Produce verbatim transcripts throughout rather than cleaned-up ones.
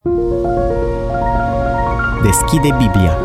Deschide Biblia.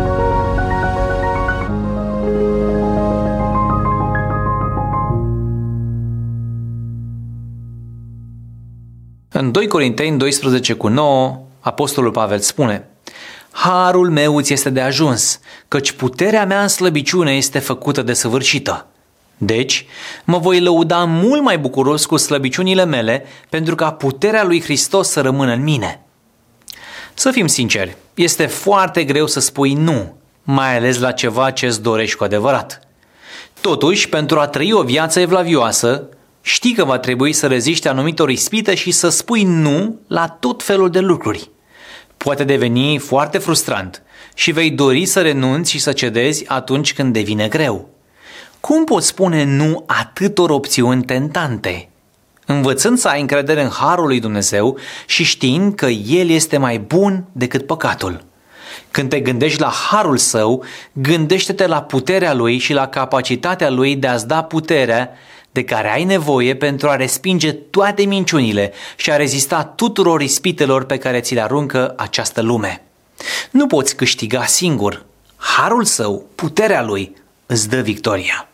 În doi Corinteni doisprezece cu nouă, Apostolul Pavel spune: Harul meu îți este de ajuns, căci puterea mea în slăbiciune este făcută desăvârșită. Deci, mă voi lăuda mult mai bucuros cu slăbiciunile mele, pentru ca puterea lui Hristos să rămână în mine. Să fim sinceri, este foarte greu să spui nu, mai ales la ceva ce îți dorești cu adevărat. Totuși, pentru a trăi o viață evlavioasă, știi că va trebui să reziști anumitor ispite și să spui nu la tot felul de lucruri. Poate deveni foarte frustrant și vei dori să renunți și să cedezi atunci când devine greu. Cum poți spune nu atâtor opțiuni tentante? Învățând să ai încredere în harul lui Dumnezeu și știind că El este mai bun decât păcatul. Când te gândești la harul său, gândește-te la puterea lui și la capacitatea lui de a-ți da puterea de care ai nevoie pentru a respinge toate minciunile și a rezista tuturor ispitelor pe care ți le aruncă această lume. Nu poți câștiga singur. Harul său, puterea lui, îți dă victoria.